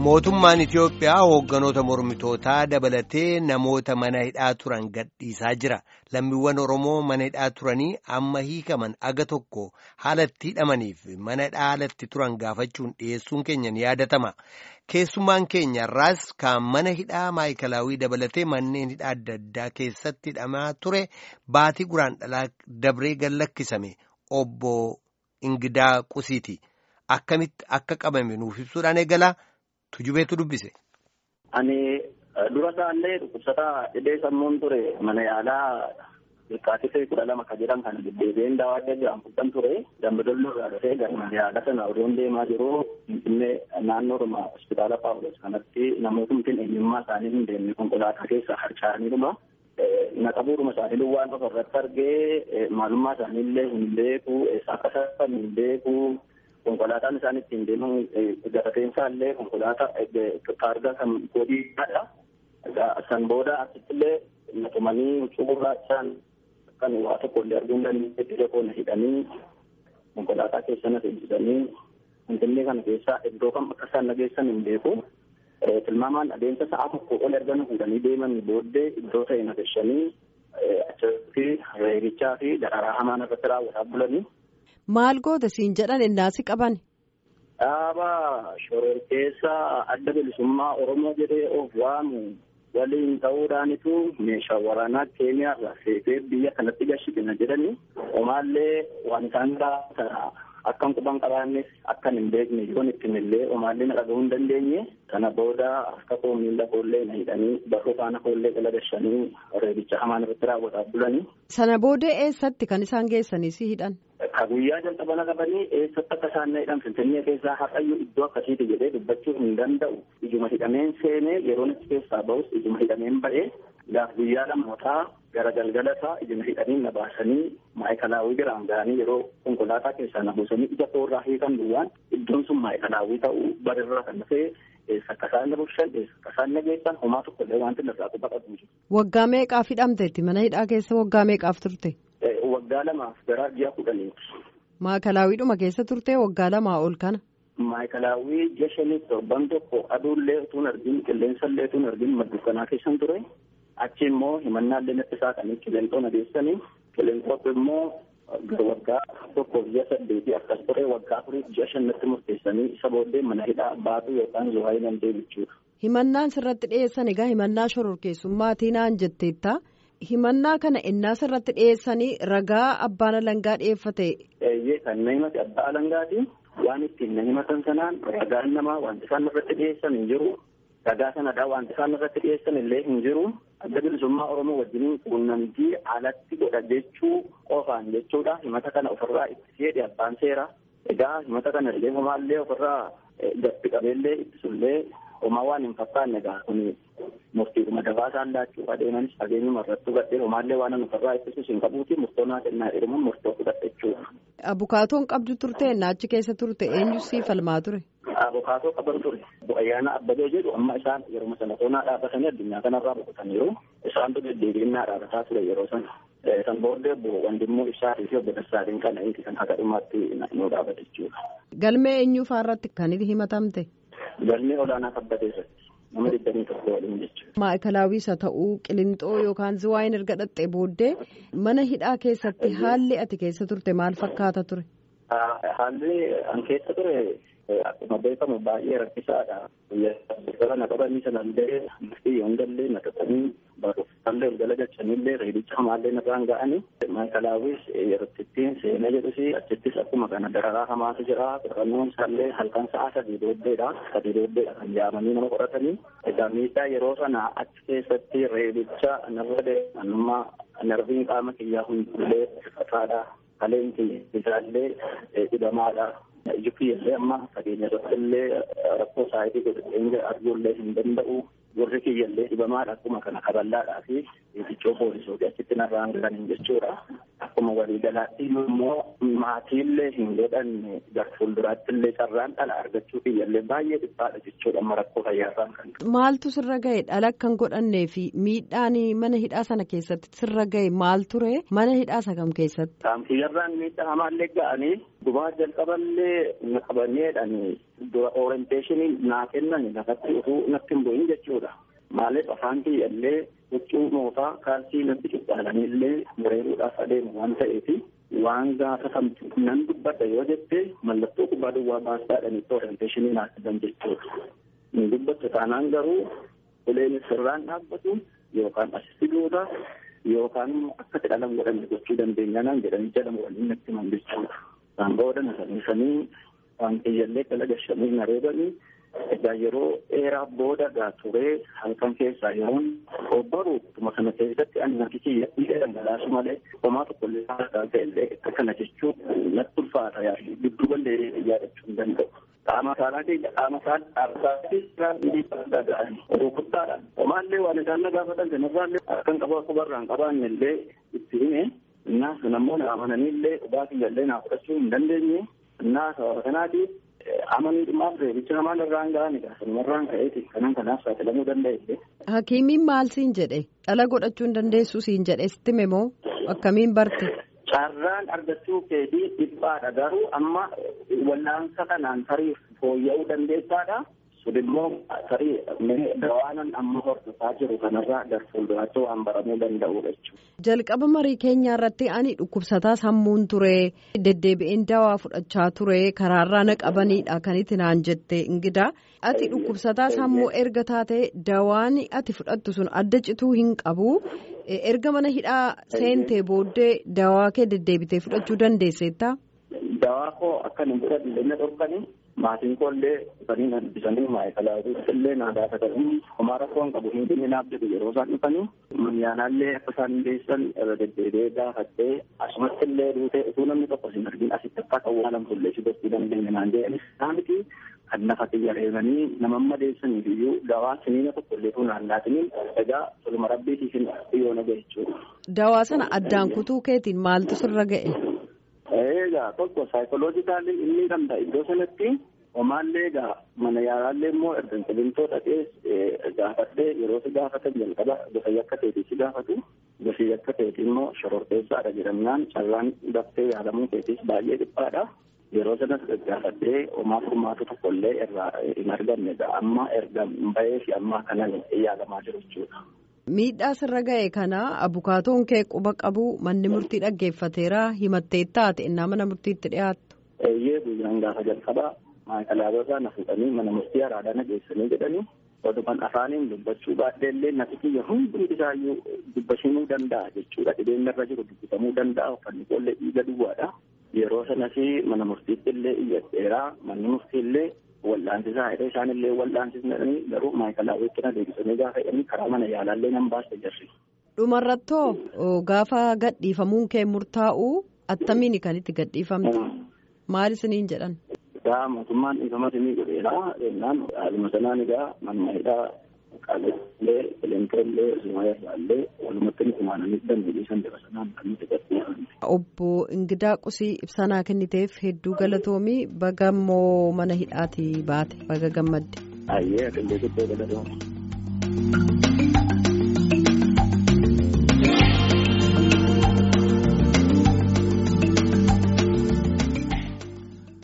Mootummaan Itiyoophiyaa hoogganoota mormitootaa dabalatee namoota mana hidhaa turan gadhiisaa jira. Lammiiwwan Oromoo mana hidhaa turanii amma hiikaman aga tokko haalatti hidhamaniif mana hidhaa haalatti turan gaafachuun dhiyeessuun keenya ni yaadatama. Keessummaan keenya irraas kan mana hidhaa maayikalaawii dabalatee manneen hidhaa adda addaa keessatti hidhamaa ture baatii Guraandhalaa dabree gallakkisame obbo Ingidaa Qusiiti. Akkamitti akka qabame nuuf ibsuudhaan eegala. Tujubeetu dubbise. Ani dura isaallee dhukkubsataa dhibee sammuun ture mana yaalaa Ilkaatitee 12 kan jedhan kan deddeebi'een daawwaa jedhamu fudhan ture. Dambadolloo irraa dhufee gara mana yaalaa sana odoon deemaa jiru Finfinnee naannoo Oromaa hospitaala Paawulos kanatti namootni eenyummaa isaanii hin beekne konkolaataa keessa harca'anii dhuma. Naqabuuruma isaanii waan of irratti argee maalummaa isaaniillee hin beeku, eessa akka sassaban hin beeku. Konkolaataan isaan ittiin deeman gatateensaa illee konkolaataa taargaa kan godhiidhaadha. San booda asittillee natumanii cuurraa isaan kan waa tokko illee arguu hin dandeenye telefoona hidhanii konkolaataa keessa na seensisanii Finfinnee kana keessaa iddoo kam akka isaan nageessan hin beeku. Tilmaamaan adeemsa sa'a tokko ol erga fuudhanii deeman booddee iddoo ta'e nageessanii achitti reebichaa fi dararaa hamaan irratti raawwataa bulanii. Maal goota siin jedhan innaasi qaban? Dhaaba shororkeessa adda bilisummaa Oromoo jedhee of waamu waliin ta'uudhaanitu meeshaa waraanaa Keeniyaa irraa seetee biyya kanatti gashidina jedhanii omaallee waan isaan irraa akkan quban qabaannes akkan hin beekne yoon ittiin illee omaallee na dhaga'uu hin dandeenye. Kana booda akka koo miila koollee na hidhanii barruu faana koollee jala gashanii reebicha hamaan irratti raawwataa bulanii. Sana booda eessatti kan isaan geessanii si hidhan? Guyyaa jalqabana qabanii eessatti akka isaan na hidhan Finfinnee keessaa har'ayyuu iddoo akkasiiti jedhee dubbachuu hin danda'u. Ijuma hidhameen seenee yeroon achi keessaa bahus ijuma hidhameen ba'ee guyyaa lamootaa gara galgalasaa ijuma hidhanii na baasanii maayikalaawwii biraan ga'anii yeroo konkolaataa keessaa na buusanii ija koorraa hiikan duwwaan iddoon sun maayikalaawwii ta'uu barirraa kan dhufee eessa akka isaan na bulchan eessa akka isaan na geessan homaa tokkollee wanti irraa quba qabu. Waggaa meeqaaf hidhamteetti mana hidhaa keessa waggaa meeqaaf turte? Waggaa 2 gara ji'a 10. Maayikalaawwiidhuma keessa turte waggaa 2 ol kana? Maayikalaawwii ji'a 5 torban tokko aduullee utuun argin qilleensallee utuun argin maddukanaa keessan ture. Achi immoo himannaallee natti isaa kan qilleenxoo nageessanii qilleenxoo immoo waggaa 1 ji'a 8 akkas ture waggaa 4 ji'a 5 murteessanii isa booddee mana hidhaa baatu yookaan zuwaayii nan deebichuudha. Himannaan sirratti dhiyeessan egaa himannaa shororkeessummaatii naan jetteetta. Himannaa kana innaas irratti dhiyeessanii ragaa abbaan alangaa dhiyeeffate. Kan na himate abbaa alangaatiin waan ittiin na himatan sanaan ragaan namaa wanti isaan irratti dhiyeessan hin jiru. Ragaa sanadhaa wanti isaan irratti dhiyeessan illee hin jiru. Adda bilisummaa Oromoo wajjin quunnamtii alatti godha jechuu qofaan jechuudha. Himata kana ofirraa itti jedhe abbaan seera. Egaa himata kana illee homaallee ofirraa gatti qabeellee ittisullee homaa waan hin fakkaanne egaa kun murtiidhuma dabaasaan laachuuf adeemanis fageenyuma irratti gadhee homaallee waan ofirraa ittisus hin qabuuti murtoonaa kennaa jedhamu murtoo fudhadha jechuudha. Abukaatoon qabdu turte naachi keessa turte eenyu sii falmaa ture? Abukaatoo qaban ture. Ayyaana Abbabee jedhu amma isaan yeroo sana toonaa dhaabbatanii addunyaa kanarraa boqotaniiru. Isaantu deddeebiinnaa dhaabbataa ture yeroo sana. San booddee wandimmoo ibsaatii fi obbo Dassaatiin kana inti kan haqa dhumaatti nu dhaabbate jechuudha. Galmee eenyuu faarratti kan himatamte? Galmee olaanaa kabbateessatti nama 21 waliin jechuudha. Maayikalaawwiis haa ta'uu Qilinxoo yookaan Ziwaayin erga dhaxxee booddee mana hidhaa keessatti haalli ati keessa turte maal fakkaata ture? Haalli an keessa ture akkuma beekamu baay'ee rakkisaadha. Guyyaa na qabanii sanallee murtii yoo hin galle na qabanii barreeffamlee galgala galchanillee reebicha hamaallee narraan ga'anii maayikalaawwiis yeroo ittiin seenaa jedhusi achittis akkuma kana dararaa hamaatu jira. Qorannoon isaallee halkan sa'a 3 booddeedha. 3 booddeedha kan yaamanii nama qoratanii. Egaa miidhaa yeroo sana achi keessatti reebicha narra deemannummaa narviin qaama kiyyaa hundullee fataadha. Kaleen isaallee dhibamaadha. Iji kiyyallee amma fageenya irratti illee rakkoo saayitii godhatee arguullee hin danda'u. Warri kiyyallee dhibamaadha akkuma kana kaballaadhaa fi fiigichoo poolisootii achitti narraan galanii jechuudha. akkuma waliigalaatti immoo maatiillee hin godhanne gara fuulduraatti illee carraan dhala argachuu iyyallee baay'ee dhiphaadha jechuudha amma rakkoo fayyaasaan kan. Maaltu sirra ga'e dhala kan godhannee fi miidhaan mana hidhaa sana keessatti sirra ga'e maal ture mana hidhaa isa kam keessatti? Qaamtiyyarraan miidhaa hamaallee ga'anii gubaa jalqaballee na qabaneedhanii dura orienteeshinii naa kennan lafatti utuu natti hin bu'in jechuudha. Maaliif afaan kiyyallee huccuu moofaa kaalsii natti cuqqaalanillee bareeduudhaaf adeemu waan ta'eef waan gaafa kamtu nan dubbadha yoo jette mallattoo kubbaa duwwaa baasaadhanitti orienteeshinii naa kennan jechuudha. Ni dubbattu taanaan garuu uleen sirraan dhaabbatu yookaan asitti duuta yookaan akka dhalan godhanne gochuu dandeenya naan jedhanii jedhamu waliin natti himan jechuudha. Isaan booda na sanniisanii waan kiyyallee dalagashamii na reebanii egaa yeroo dheeraa booda gaa turee halkan keessaa yeroon obbaru tuma kana keessatti ani natti kiyyatti dhangalaasu malee homaa tokkollee haasa'aa ta'ellee akka kana jechuun natti ulfaata gidduuballee yaadachuu hin danda'u. Qaama saalaa keenya qaama saalaatti rukuttaadhaan homaallee waan isaan na gaafatan kanarraallee akkan qabu qubarraan qabaannellee itti hime innaa sun ammoo na amananiillee dhugaa kiyyallee naa fudhachuu hin dandeenye innaa sababa kanaatiif amanii dhimmaaf reebicha namaan irraan ga'anidha. Sanumarraan ka'eeti kanan kanaaf saaxilamuu danda'e. Hakiimiin maal siin jedhe? Dhala godhachuu hin dandeessu siin jedhe sitti moo akkamiin barte? Carraan argachuu keetii dhiphaadha garuu amma wallaansa kanaan tarii fooyya'uu dandeessaadha. Sun immoo tarii dawaanan amma hordofaa jiru kanarraa gara fuulduraatti waan baramuu danda'udha jechuudha. Jalqaba marii keenyaa irratti ani dhukkubsataa sammuun ture deddeebi'een dawaa fudhachaa ture karaarraa na qabanidha kan itti naan jette ingida ati dhukkubsataa sammuu erga taate dawaan ati fudhattu sun adda cituu hin qabu erga mana hidhaa seentee booddee dawaa kee deddeebitee fudhachuu dandeesseetta? Dawaa koo akka hin fudhadhu na dhorkanii maatiin koollee dhufanii na dubbisanii maayikalaatu illee naa gaafatanii homaa rakkoo hin qabu hin kennaaf jedhu yeroo isaan dhufanii manyaanaallee akka isaan hundeessan irra deddeebi'ee gaafattee asumatti illee duutee utuu namni tokko sin argin asitti akka awwaalamtullee si gochuu dandeenya naan jedhani isaaniti kan nafa xiyyareessanii nama madeessaniif iyyuu dawaa siniina tokko illee utuu naan laatiniin egaa toluma rabbiitiif yoo na gahe jechuudha. Dawaa sana addaan kutuu keetiin maaltu sirra ga'e? Egaa tokko saayikoloojikaallee inni danda'a iddoo sanatti homaallee egaa mana yaalaallee immoo erga qilintoo dhaqee gaafadhee yeroo si gaafatan jalqaba gosa yakka ta'eetii si gaafatu gosi yakka ta'eetii immoo shororteessaadha jedhamnaan carraan daftee yaalamuu keetiis baay'ee dhiphaadha. Yeroo sanas gaafadhee homaa furmaatu tokkollee irraa hin argamnedha amma erga bahee fi amma kanan yaalamaa jiru jechuudha. Miidhaa sirra ga'e kana abukaatoon kee quba qabu manni murtii dhaggeeffateera himattee taate innaa mana murtiitti dhiyaattu. Eeyyee guyyaan gaafa jalqabaa maayikalaawwataa na fuudhanii mana murtii araadaa na geessanii jedhanii odumaan afaaniin dubbachuu baadheellee natti kiyya hundi isaayyuu dubbachuu danda'a jechuudha. Dhibeen irra jiru dubbisamuu danda'a uffanni koollee dhiiga duwwaadha. Yeroo sanas mana murtiitti illee iyyadheeraa manni murtiillee wal'aansisaa jedhee isaanillee wal'aansisanii garuu maayikalaawwitti na deebisanii gaafa jedhanii karaa mana yaalaallee nan baasta jirri. Dhumarrattoo gaafa gadhiifamuun kee murtaa'u attamiin kan itti gadhiifamte maal isiniin jedhan? Egaa mootummaan dhiifama isinii godheera jennaan haaluma sanaan egaa manuma hidhaa qaallee qileentoollee zumayarraallee walumatti ni kumaananii dandeebisan jira sanaan kan nuti gadhiifamne. Obbo Ingidaa Qusii ibsanaa kenniteef hedduu galatoomii bagammoo mana hidhaatii baate baga gammadde. Ayyee akallee guddoo galatoomii.